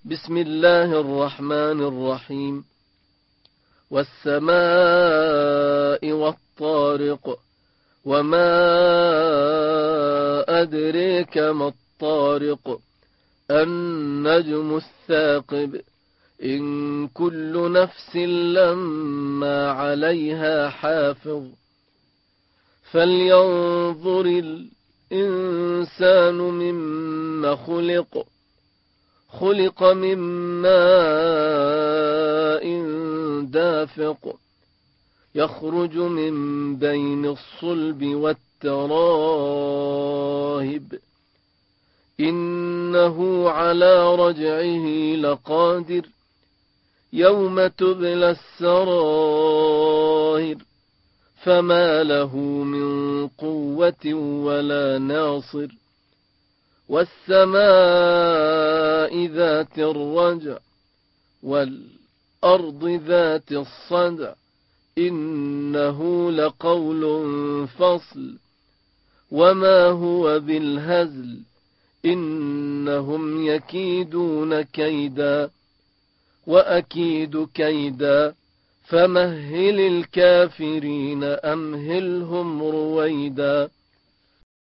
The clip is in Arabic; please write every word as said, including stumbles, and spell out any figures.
بسم الله الرحمن الرحيم. والسماء والطارق، وما أدريك ما الطارق، النجم الثاقب، إن كل نفس لما عليها حافظ. فلينظر الإنسان مما خلق خلق من ماء دافق، يخرج من بين الصلب والترائب، إنه على رجعه لقادر، يوم تبلى السرائر، فما له من قوة ولا ناصر. والسماء ذات الرجع، والأرض ذات الصدع، إنه لقول فصل، وما هو بالهزل، إنهم يكيدون كيدا وأكيد كيدا، فمهل الكافرين أمهلهم رويدا.